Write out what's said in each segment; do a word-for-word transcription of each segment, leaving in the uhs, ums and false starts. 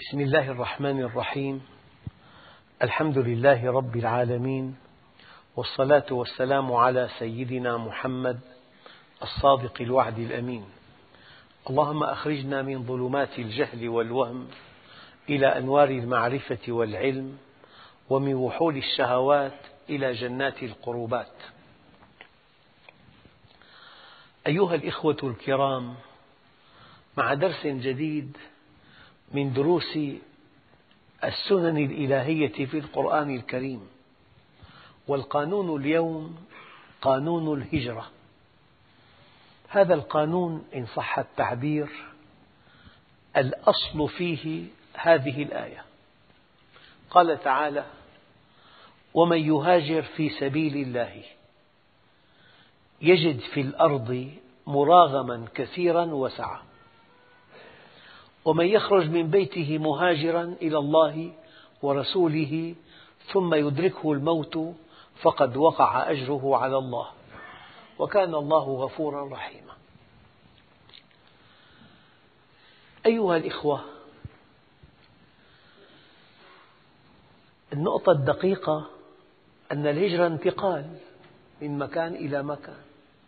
بسم الله الرحمن الرحيم. الحمد لله رب العالمين، والصلاة والسلام على سيدنا محمد الصادق الوعد الأمين. اللهم أخرجنا من ظلمات الجهل والوهم إلى أنوار المعرفة والعلم، ومن وحول الشهوات إلى جنات القربات. أيها الإخوة الكرام، مع درس جديد من دروس السنن الإلهية في القرآن الكريم، والقانون اليوم قانون الهجرة. هذا القانون إن صح التعبير الأصل فيه هذه الآية. قال تعالى: ومن يهاجر في سبيل الله يجد في الأرض مراغما كثيرا وسعة، ومن يخرج من بيته مهاجرا إلى الله ورسوله ثم يدركه الموت فقد وقع أجره على الله، وكان الله غفورا رحيما. أيها الإخوة، النقطة الدقيقة أن الهجرة انتقال من مكان إلى مكان،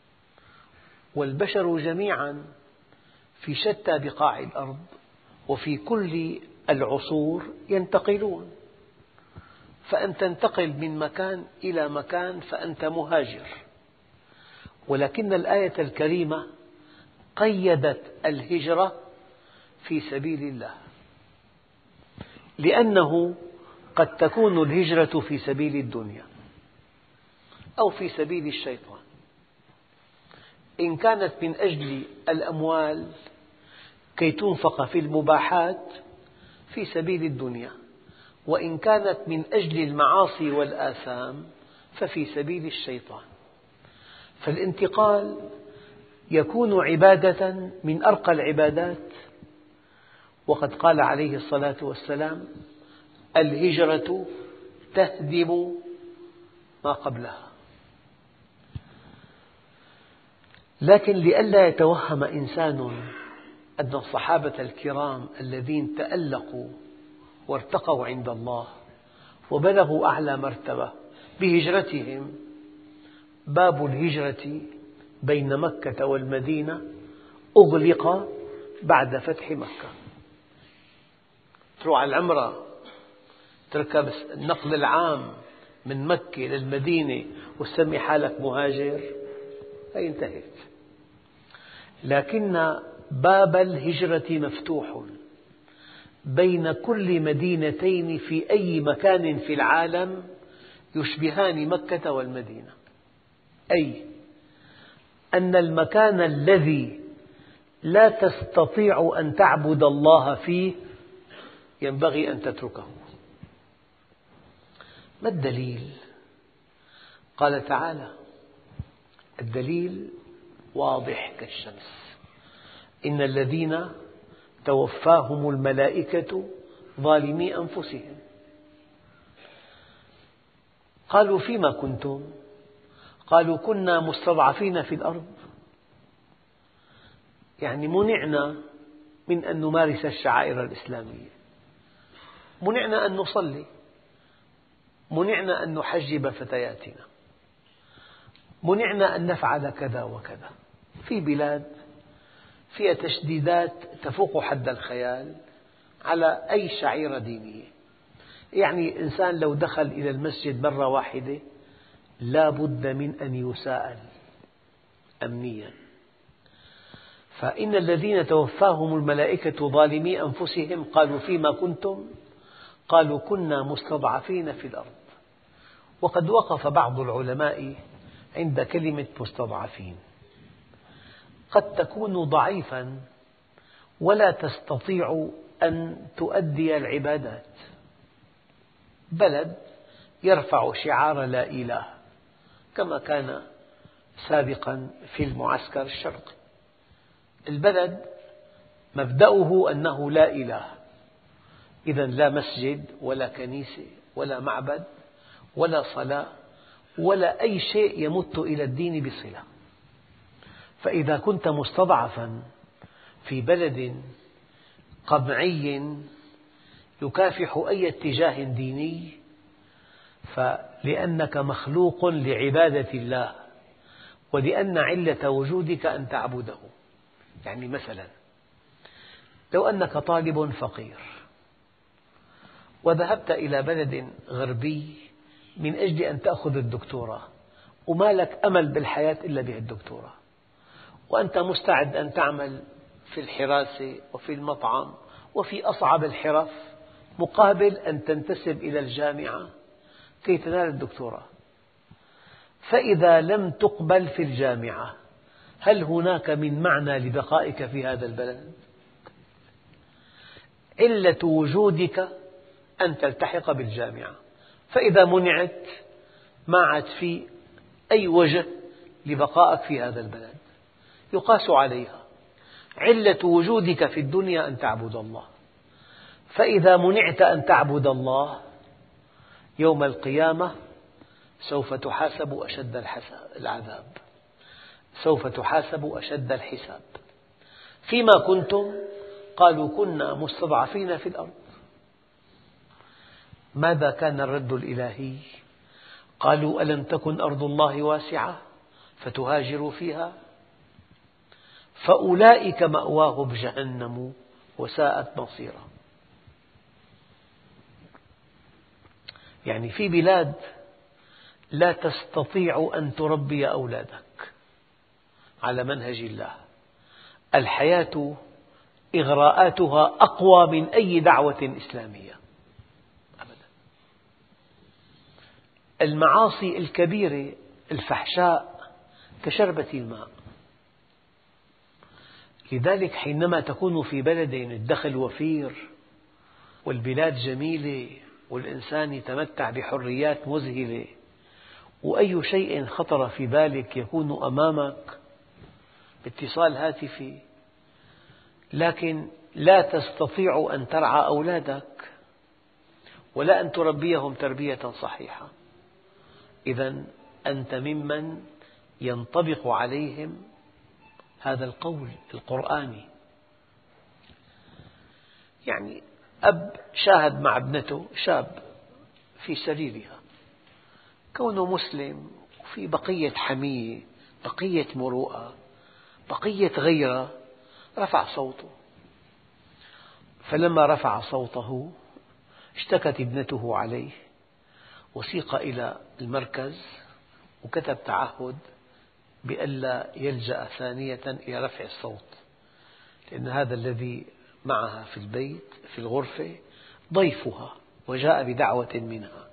والبشر جميعا في شتى بقاع الأرض وفي كل العصور ينتقلون، فأن تنتقل من مكان إلى مكان فأنت مهاجر. ولكن الآية الكريمة قيدت الهجرة في سبيل الله، لأنه قد تكون الهجرة في سبيل الدنيا أو في سبيل الشيطان. إن كانت من أجل الأموال كي تنفق في المباحات في سبيل الدنيا، وإن كانت من أجل المعاصي والآثام ففي سبيل الشيطان. فالانتقال يكون عبادة من أرقى العبادات، وقد قال عليه الصلاة والسلام: الهجرة تهدم ما قبلها. لكن لئلا يتوهم إنسان أن الصحابة الكرام الذين تألقوا وارتقوا عند الله وبلغوا أعلى مرتبة بهجرتهم، باب الهجرة بين مكة والمدينة أغلق بعد فتح مكة. تروح على العمرة تركب النقل العام من مكة للمدينة وتسمي حالك مهاجر، هي انتهت. لكن باب الهجرة مفتوح بين كل مدينتين في أي مكان في العالم يشبهان مكة والمدينة، أي أن المكان الذي لا تستطيع أن تعبد الله فيه ينبغي أن تتركه. ما الدليل؟ قال تعالى: الدليل واضح كالشمس، إن الذين توفاهم الملائكة ظالمي أنفسهم. قالوا: فيما كنتم؟ قالوا: كنا مستضعفين في الأرض، يعني منعنا من أن نمارس الشعائر الإسلامية، منعنا أن نصلي، منعنا أن نحجب فتياتنا، منعنا أن نفعل كذا وكذا، في بلاد فيها تشديدات تفوق حد الخيال على أي شعيرة دينية. يعني إنسان لو دخل إلى المسجد مرة واحدة لا بد من أن يساءل أمنيا. فإن الذين توفاهم الملائكة ظالمي أنفسهم قالوا: فيما كنتم؟ قالوا: كنا مستضعفين في الأرض. وقد وقف بعض العلماء عند كلمة مستضعفين. قد تكون ضعيفا ولا تستطيع أن تؤدي العبادات، بلد يرفع شعار لا إله كما كان سابقا في المعسكر الشرقي، البلد مبدأه أنه لا إله، إذا لا مسجد ولا كنيسة ولا معبد ولا صلاة ولا أي شيء يمت إلى الدين بصلة. فإذا كنت مستضعفا في بلد قمعي يكافح أي اتجاه ديني، فلأنك مخلوق لعبادة الله، ولأن علة وجودك أن تعبده. يعني مثلا لو أنك طالب فقير وذهبت إلى بلد غربي من أجل أن تأخذ الدكتوراه، وما لك أمل بالحياة إلا بهالدكتوراه، وأنت مستعد أن تعمل في الحراسة وفي المطعم وفي أصعب الحرف مقابل أن تنتسب إلى الجامعة كي تنال الدكتوراه. فإذا لم تقبل في الجامعة، هل هناك من معنى لبقائك في هذا البلد؟ علة وجودك أن تلتحق بالجامعة، فإذا منعت ما عاد في أي وجه لبقائك في هذا البلد. يقاس عليها علة وجودك في الدنيا أن تعبد الله، فإذا منعت أن تعبد الله يوم القيامة سوف تحاسب أشد العذاب، سوف تحاسب أشد الحساب. فيما كنتم؟ قالوا كنا مستضعفين في الأرض. ماذا كان الرد الإلهي؟ قالوا ألم تكن أرض الله واسعة فتهاجروا فيها فأولئك مأواهم جهنم وساءت مصيرا. يعني في بلاد لا تستطيع أن تربي أولادك على منهج الله، الحياة إغراءاتها أقوى من أي دعوة إسلامية أبدا. المعاصي الكبيرة الفحشاء كشربة الماء. لذلك حينما تكون في بلد الدخل وفير والبلاد جميلة والإنسان يتمتع بحريات مذهلة، وأي شيء خطر في بالك يكون أمامك باتصال هاتفي، لكن لا تستطيع أن ترعى أولادك ولا أن تربيهم تربية صحيحة، إذن أنت ممن ينطبق عليهم هذا القول القرآني. يعني أب شاهد مع ابنته شاب في سريرها، كونه مسلم وفي بقية حمية، بقية مروءة، بقية غيرة، رفع صوته. فلما رفع صوته اشتكت ابنته عليه، وسيق إلى المركز وكتب تعهد بألا يلجأ ثانية إلى رفع الصوت، لأن هذا الذي معها في البيت في الغرفة ضيفها وجاء بدعوة منها.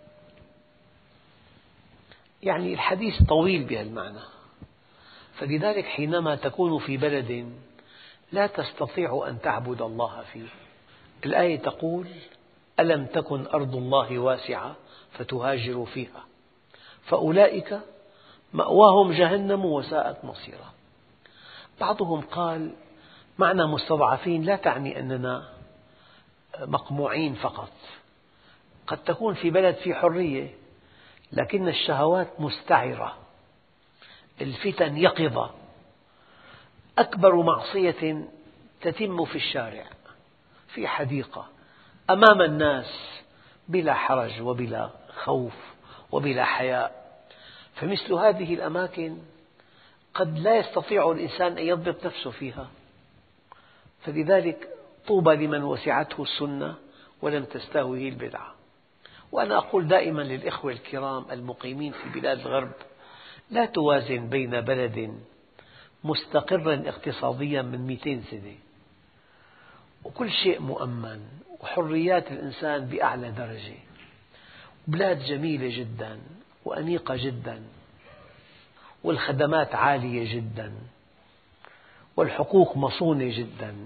يعني الحديث طويل بهالمعنى. فلذلك حينما تكون في بلد لا تستطيع أن تعبد الله فيه، الآية تقول ألم تكن أرض الله واسعة فتهاجروا فيها فأولئك مأواهم جهنم وساءت مصيرا. بعضهم قال معنى مستضعفين لا تعني أننا مقموعين فقط، قد تكون في بلد في حرية لكن الشهوات مستعرة، الفتن يقظة. أكبر معصية تتم في الشارع في حديقة أمام الناس بلا حرج وبلا خوف وبلا حياء، فمثل هذه الأماكن قد لا يستطيع الإنسان أن يضبط نفسه فيها. فلذلك طوبى لمن وسعته السنة ولم تستهوه البدعة. وأنا أقول دائما للإخوة الكرام المقيمين في بلاد الغرب، لا توازن بين بلد مستقرا اقتصاديا من مئتين سنة وكل شيء مؤمن وحريات الإنسان بأعلى درجة، بلاد جميلة جدا وأنيقة جدا والخدمات عالية جدا والحقوق مصونة جدا،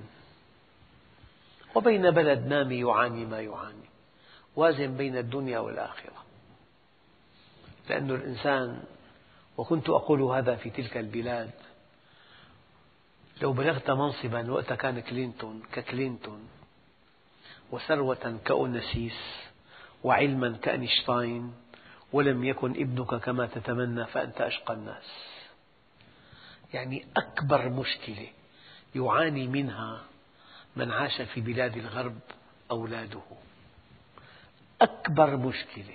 وبين بلد نامي يعاني ما يعاني. وازن بين الدنيا والآخرة، لأن الإنسان، وكنت أقول هذا في تلك البلاد، لو بلغت منصبا وقت كان كلينتون ككلينتون وثروة كأونسيس وعلما كأينشتاين ولم يكن ابنك كما تتمنى فأنت أشقى الناس. يعني أكبر مشكلة يعاني منها من عاش في بلاد الغرب أولاده. أكبر مشكلة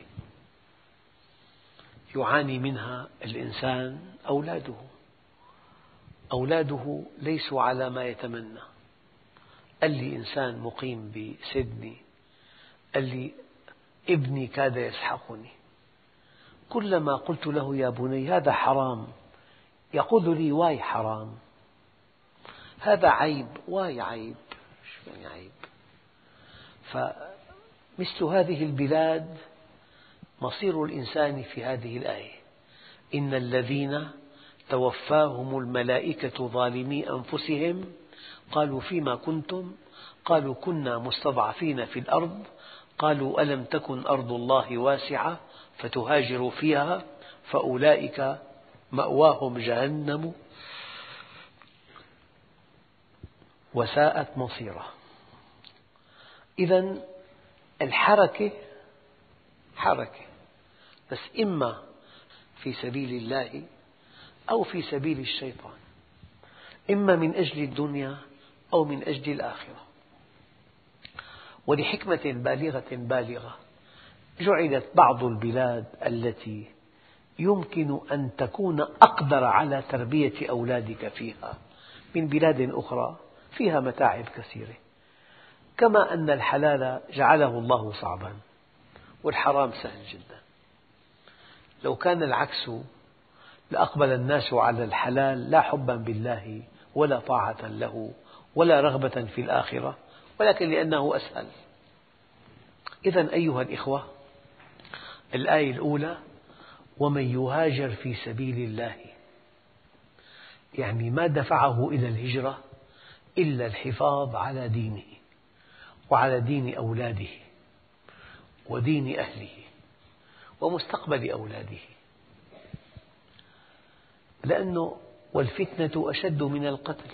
يعاني منها الإنسان أولاده. أولاده ليسوا على ما يتمنى. قال لي إنسان مقيم بسيدني، قال لي ابني كاد يسحقني، كلما قلت له يا بني هذا حرام يقول لي واي حرام، هذا عيب واي عيب، شو يعني عيب؟ فمثل هذه البلاد مصير الإنسان في هذه الآية: إن الذين توفاهم الملائكة ظالمي أنفسهم قالوا فيما كنتم قالوا كنا مستضعفين في الأرض قالوا ألم تكن أرض الله واسعة فتهاجروا فيها فأولئك مأواهم جهنم وساءت مصيرا. إذن الحركة حركة، بس إما في سبيل الله أو في سبيل الشيطان، إما من أجل الدنيا أو من أجل الآخرة. ولحكمة بالغة بالغة جعلت بعض البلاد التي يمكن أن تكون أقدر على تربية أولادك فيها من بلاد أخرى فيها متاعب كثيرة، كما أن الحلال جعله الله صعبا والحرام سهل جدا. لو كان العكس لأقبل الناس على الحلال لا حبا بالله ولا طاعة له ولا رغبة في الآخرة، ولكن لأنه أسهل. إذن أيها الإخوة، الآية الأولى: ومن يهاجر في سبيل الله، يعني ما دفعه إلى الهجرة إلا الحفاظ على دينه وعلى دين أولاده ودين أهله ومستقبل أولاده، لأنه والفتنة أشد من القتل.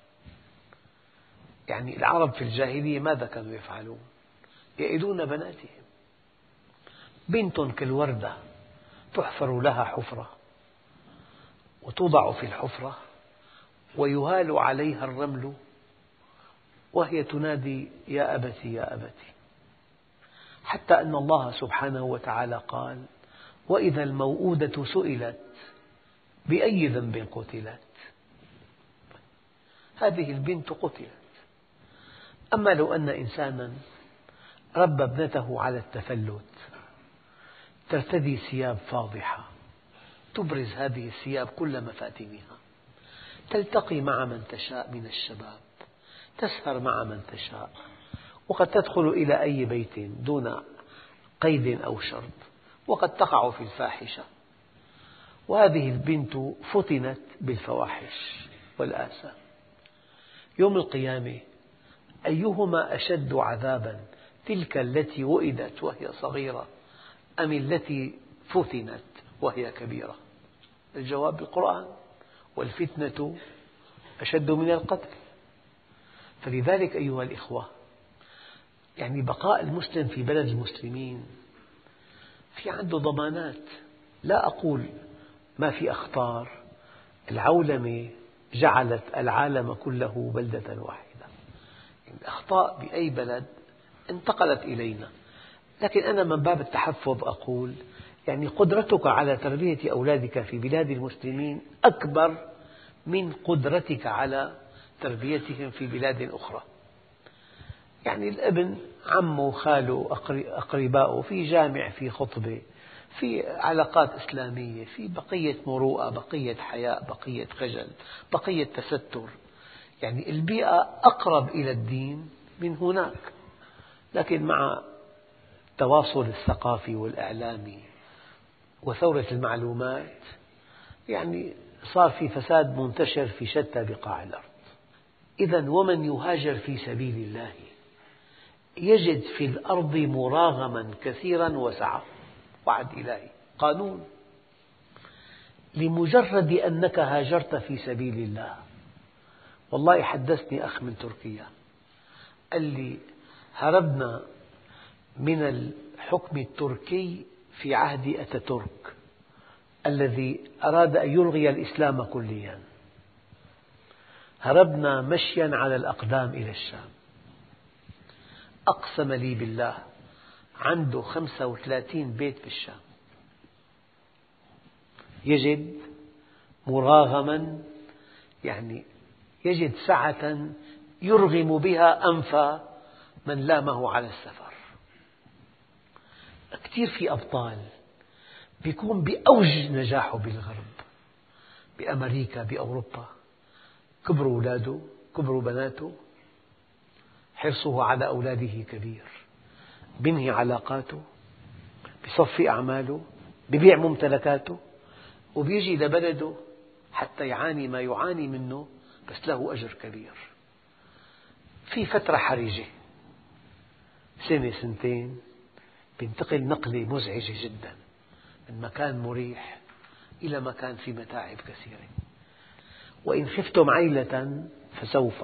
يعني العرب في الجاهلية ماذا كانوا يفعلون؟ يئدون بناتهم، بنت كالوردة تحفر لها حفرة وتوضع في الحفرة ويهال عليها الرمل وهي تنادي يا أبت يا أبت، حتى أن الله سبحانه وتعالى قال: وإذا الموءودة سئلت بأي ذنب قتلت. هذه البنت قتلت. أما لو أن إنسانا ربى ابنته على التفلت، ترتدي ثياب فاضحة تبرز هذه الثياب كل مفاتنها، تلتقي مع من تشاء من الشباب، تسهر مع من تشاء، وقد تدخل إلى أي بيت دون قيد أو شرط، وقد تقع في الفاحشة، وهذه البنت فتنت بالفواحش والآثام. يوم القيامة أيهما أشد عذابا، تلك التي وئدت وهي صغيرة أم التي فتنت وهي كبيرة؟ الجواب بالقرآن: والفتنة أشد من القتل. فلذلك أيها الإخوة، يعني بقاء المسلم في بلد المسلمين في عنده ضمانات. لا أقول ما في أخطار، العولمة جعلت العالم كله بلدة واحدة، الأخطاء بأي بلد انتقلت إلينا، لكن أنا من باب التحفظ أقول يعني قدرتك على تربية أولادك في بلاد المسلمين أكبر من قدرتك على تربيتهم في بلاد أخرى. يعني الابن عمه خاله أقرباؤه في جامع، في خطبة، في علاقات إسلامية، في بقية مروءة، بقية حياء، بقية خجل، بقية تستر، يعني البيئة أقرب إلى الدين من هناك. لكن مع التواصل الثقافي والإعلامي وثورة المعلومات يعني صار في فساد منتشر في شتى بقاع الأرض. إذن ومن يهاجر في سبيل الله يجد في الأرض مراغما كثيرا وسعة، وعد إلهي، قانون. لمجرد أنك هاجرت في سبيل الله. والله حدثني أخ من تركيا قال لي: هربنا من الحكم التركي في عهد أتاتورك الذي أراد أن يلغي الإسلام كليا، هربنا مشيا على الأقدام إلى الشام. أقسم لي بالله عنده خمسة وثلاثين بيت بالشام، يجد مراغما، يعني يجد سعة يرغم بها أنف من لامه على السفر. كثير في أبطال بيكون بأوج نجاحه بالغرب، بأمريكا، بأوروبا، كبروا أولاده، كبروا بناته، حرصه على أولاده كبير، بينهي علاقاته، بيصفي أعماله، بيبيع ممتلكاته، وبيجي لبلده حتى يعاني ما يعاني منه، بس له أجر كبير. في فترة حرجة سنة سنتين بينتقل نقلة مزعجة جدا من مكان مريح إلى مكان فيه متاعب كثيرة. وإن خفتم عيلة فسوف.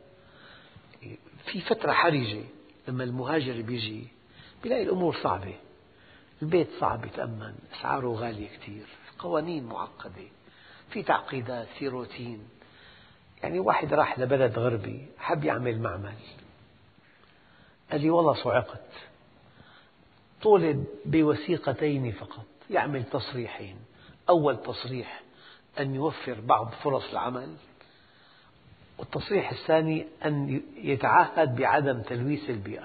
في فترة حرجة لما المهاجر بيجي بيلاقي الأمور صعبة، البيت صعب يتأمن، أسعاره غالية كثير، قوانين معقدة، في تعقيدات، في روتين. يعني واحد راح لبلد غربي حب يعمل معمل، قال لي والله صعقت، طولب بوثيقتين فقط يعمل تصريحين. أول تصريح أن يوفر بعض فرص العمل، والتصريح الثاني أن يتعهد بعدم تلويث البيئة،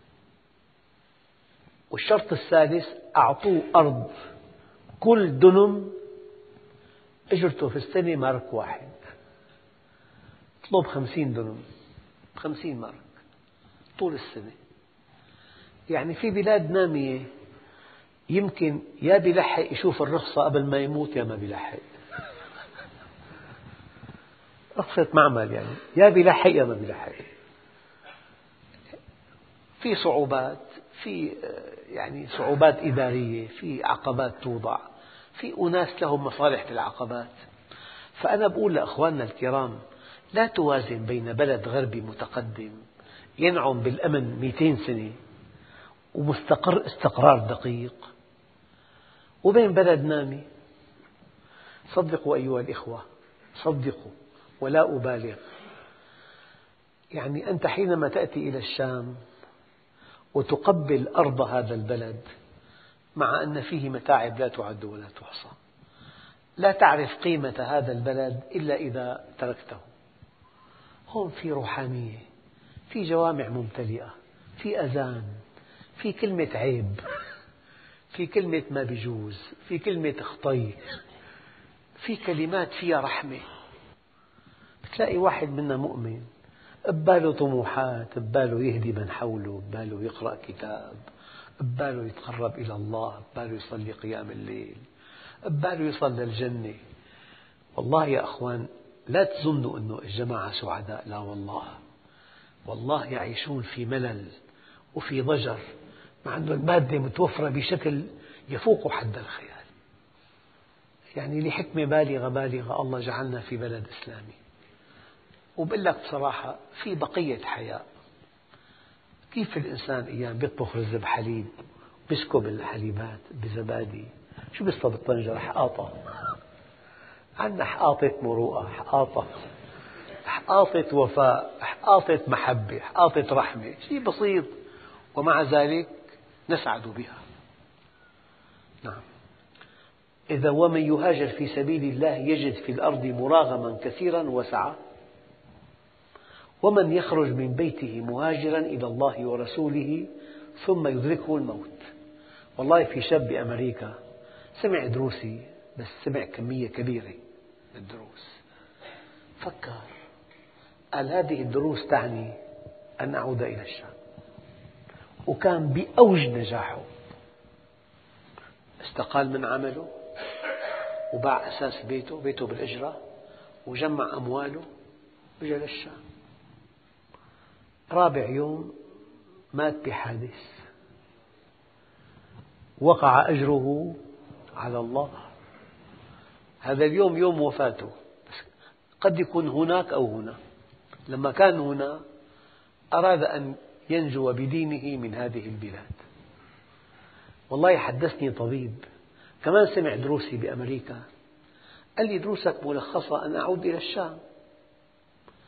والشرط الثالث أعطوه أرض كل دنم أجرته في السنة مارك واحد. اطلب خمسين دنم خمسين مارك طول السنة. يعني في بلاد نامية يمكن يا بيلحق يشوف الرخصة قبل ما يموت يا ما بيلحق، رخصة معمل يعني يا بيلحق يا ما بيلحق. في صعوبات، في يعني صعوبات إدارية، في عقبات توضع، في أناس لهم مصالح في العقبات. فأنا أقول لأخواننا الكرام لا توازن بين بلد غربي متقدم ينعم بالأمن مئتين سنة ومستقر استقرار دقيق وبين بلد نامي. صدقوا أيها الإخوة، صدقوا ولا أبالغ، يعني أنت حينما تأتي إلى الشام وتقبل أرض هذا البلد، مع أن فيه متاعب لا تعد ولا تحصى، لا تعرف قيمة هذا البلد إلا إذا تركته. هون في روحانية، في جوامع ممتلئة، في أذان، في كلمة عيب، في كلمة ما بيجوز، في كلمة خطي، في كلمات فيها رحمة. بتلاقي واحد منا مؤمن بباله طموحات، بباله يهدي من حوله، بباله يقرأ كتاب، بباله يتقرب إلى الله، بباله يصلي قيام الليل، بباله يصل للجنة. والله يا أخوان لا تظنوا أن الجماعة سعداء، لا والله، والله يعيشون في ملل وفي ضجر، مع أن المادة متوفرة بشكل يفوق حد الخيال. يعني لحكمة بالغة بالغة الله جعلنا في بلد إسلامي. وبقول لك بصراحة في بقية حياة. كيف الإنسان أيام بيطبخ رز بحليب، بيسكب الحليبات بزبادي، شو بيصطاد الطنجرة؟ حقاطة. عندنا حقاطة مروءة، حقاطة حقاطة وفاء، حقاطة محبة، حقاطة رحمة، شيء بسيط ومع ذلك نسعد بها. نعم. إذا ومن يهاجر في سبيل الله يجد في الأرض مراغما كثيرا وسعة، ومن يخرج من بيته مهاجرا إلى الله ورسوله ثم يدركه الموت. والله في شاب بأمريكا سمع دروسي، بس سمع كمية كبيرة من الدروس، فكر قال هذه الدروس تعني أن أعود إلى الشام، وكان بأوج نجاحه، استقال من عمله وباع أساس بيته، بيته بالإجرة، وجمع أمواله وجاء للشام. رابع يوم مات بحادث، وقع أجره على الله. هذا اليوم يوم وفاته، قد يكون هناك أو هنا. لما كان هنا أراد أن ينجو بدينه من هذه البلاد. والله حدثني طبيب كمان سمع دروسي بأمريكا، قال لي دروسك ملخصة أن أعود إلى الشام.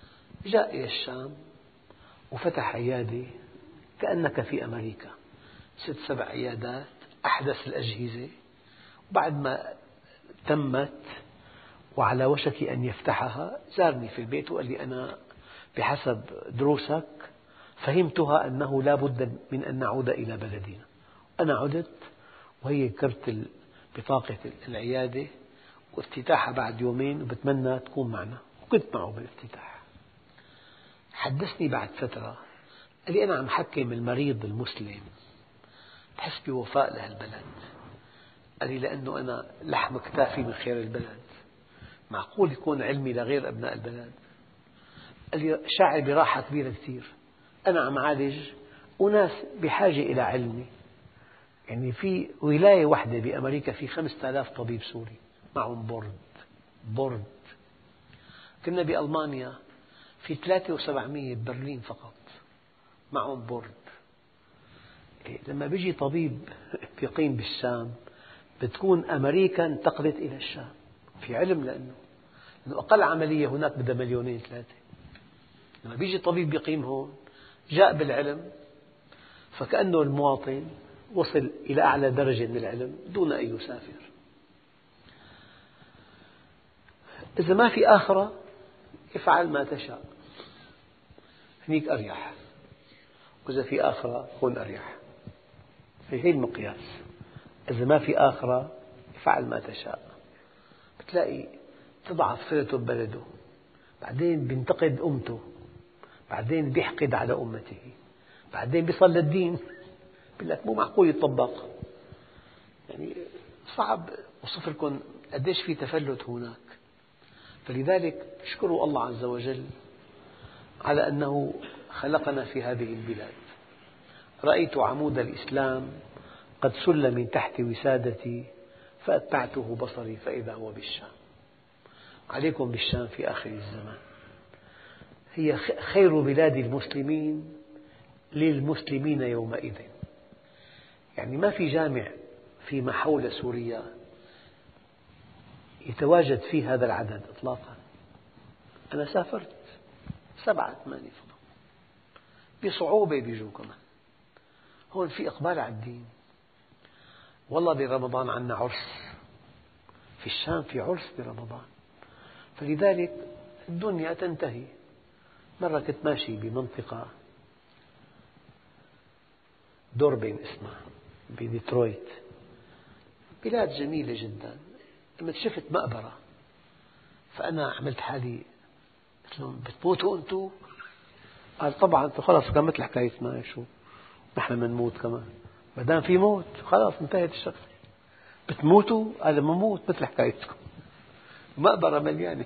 جاء إلى الشام وفتح عيادة كأنك في أمريكا، ست سبع عيادات، أحدث الأجهزة. وبعد ما تمت وعلى وشك أن يفتحها زارني في البيت وقال لي: أنا بحسب دروسك فهمتها أنه لا بد من أن نعود إلى بلدنا. أنا عدت وهي كرت بطاقة العيادة وافتتاحها بعد يومين، وبتمنى تكون معنا، وكنت معه بالافتتاح. حدثني بعد فترة قال لي: أنا عم حكم المريض المسلم، تحس بوفاء لهالبلد. قال لي: لأنه أنا لحم كتافي من خير البلد، معقول يكون علمي لغير أبناء البلد؟ قال لي: شاعر براحة كبيرة كثير، أنا عم عالج وناس بحاجة إلى علمي. يعني في ولاية واحدة بأمريكا في خمسة آلاف طبيب سوري معهم بورد بورد. كنا بألمانيا في ثلاثة وسبعمية ببرلين فقط معهم بورد. لما بيجي طبيب يقيم بالشام بتكون أمريكا انتقلت إلى الشام في علم، لأنه لأنه أقل عملية هناك بدها مليونين ثلاثة. لما بيجي طبيب يقيم هون جاء بالعلم، فكأنه المواطن وصل إلى أعلى درجة من العلم دون أن يسافر. إذا ما في آخرة افعل ما تشاء، هنيك أريح، وإذا في آخرة كن أريح. هي المقياس. إذا ما في آخرة افعل ما تشاء. بتلاقي تضعف صلته ببلده، بعدين بينتقد أمته، بعدين بيحقد على أمته، بعدين بيصل للدين. بيقول لك: مو معقول يطبق. يعني صعب أوصف لكم قديش في تفلت هناك. فلذلك اشكروا الله عز وجل على أنه خلقنا في هذه البلاد. رأيت عمود الإسلام قد سل من تحت وسادتي فأتبعته بصري فإذا هو بالشام. عليكم بالشام في آخر الزمان، هي خير بلاد المسلمين للمسلمين يومئذ. يعني ما في جامع فيما حول سوريا يتواجد فيه هذا العدد إطلاقا. أنا سافرت سبعة ثمانية فقط، بصعوبة بيجوا كمان. هون في إقبال على الدين. والله برمضان عندنا عرس، في الشام في عرس برمضان. فلذلك الدنيا تنتهي. مرة كنت ماشي بمنطقة دوربين اسمها بديترويت، بلاد جميلة جدا. لما شفت مقبرة فأنا عملت حالي قلت لهم: بتموتوا أنتوا؟ قال: طبعا. أنتوا خلاص كان مثل حكايتنا، شو نحن بنموت كمان، ما دام في موت خلاص انتهت الشغلة. بتموتوا؟ قال: لما موت مثل حكايتكم. مقبرة مليانة.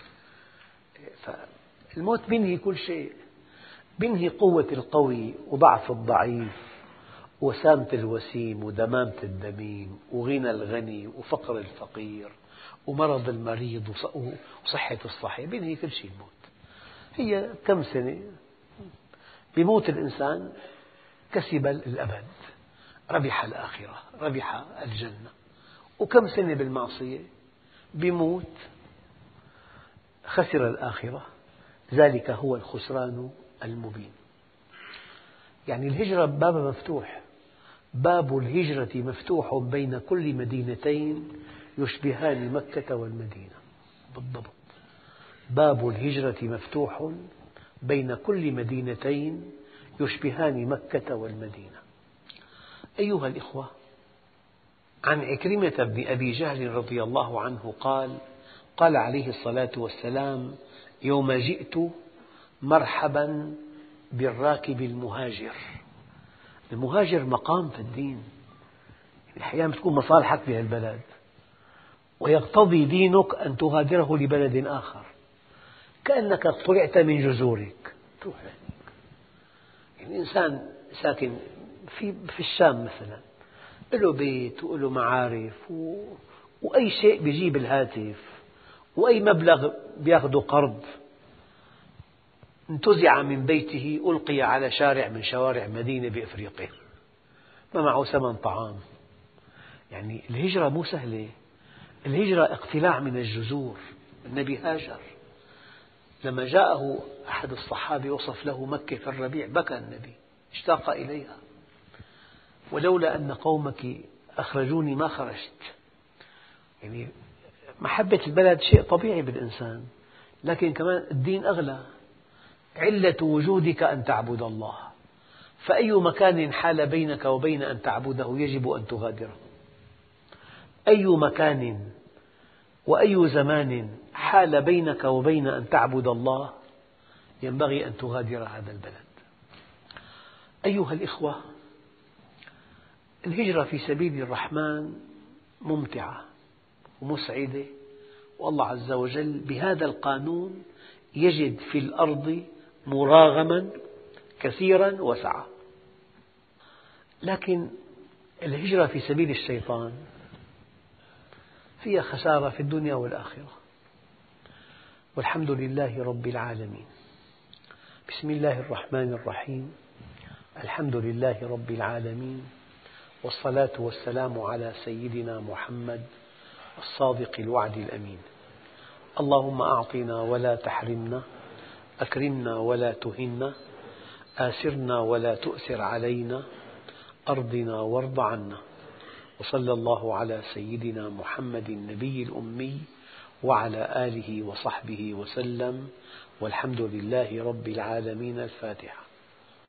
فالموت بينهي كل شيء، بينهي قوة القوي وضعف الضعيف وسامة الوسيم ودمامة الدميم وغنى الغني وفقر الفقير ومرض المريض وصحة الصحي. بينهي كل شيء الموت. هي كم سنة بيموت الإنسان كسب الأبد، ربح الآخرة، ربح الجنة. وكم سنة بالمعصية بيموت خسر الآخرة، ذلك هو الخسران المبين. يعني الهجرة بابها مفتوح، باب الهجرة مفتوح بين كل مدينتين يشبهان مكة والمدينة. بالضبط، باب الهجرة مفتوح بين كل مدينتين يشبهان مكة والمدينة. أيها الإخوة، عن عكرمة بن أبي جهل رضي الله عنه قال: قال عليه الصلاة والسلام: يوم جئت مرحبا بالراكب المهاجر. المهاجر مقام في الدين، أحيانا تكون مصالحك بهالبلد ويقتضي دينك أن تهاجره لبلد آخر، كأنك طلعت من جذورك تروح. يعني إنسان ساكن في في الشام مثلا، له بيت وله معارف و... وأي شيء بيجيب الهاتف وأي مبلغ بيأخذه قرض انتزع من بيته ألقي على شارع من شوارع مدينة بإفريقيا، ما معه ثمن طعام. يعني الهجرة مو سهلة، الهجرة اقتلاع من الجذور. النبي هاجر. لما جاءه أحد الصحابة وصف له مكة في الربيع بكى النبي، اشتاق إليها. ولولا أن قومك أخرجوني ما خرجت. يعني محبة البلد شيء طبيعي بالإنسان، لكن كمان الدين أغلى. علة وجودك أن تعبد الله، فأي مكان حال بينك وبين أن تعبده يجب أن تغادره. أي مكان وأي زمان حال بينك وبين أن تعبد الله ينبغي أن تغادر هذا البلد. أيها الإخوة، الهجرة في سبيل الرحمن ممتعة ومسعدة، والله عز وجل بهذا القانون يجد في الأرض مراغما كثيرا وسعة. لكن الهجرة في سبيل الشيطان فيها خسارة في الدنيا والآخرة. والحمد لله رب العالمين. بسم الله الرحمن الرحيم. الحمد لله رب العالمين، والصلاة والسلام على سيدنا محمد الصادق الوعد الأمين. اللهم أعطنا ولا تحرمنا، أكرمنا ولا تهنا، آسرنا ولا تؤثر علينا، أرضنا وارض عنا. وصلى الله على سيدنا محمد النبي الأمي وعلى آله وصحبه وسلم، والحمد لله رب العالمين. الفاتحة.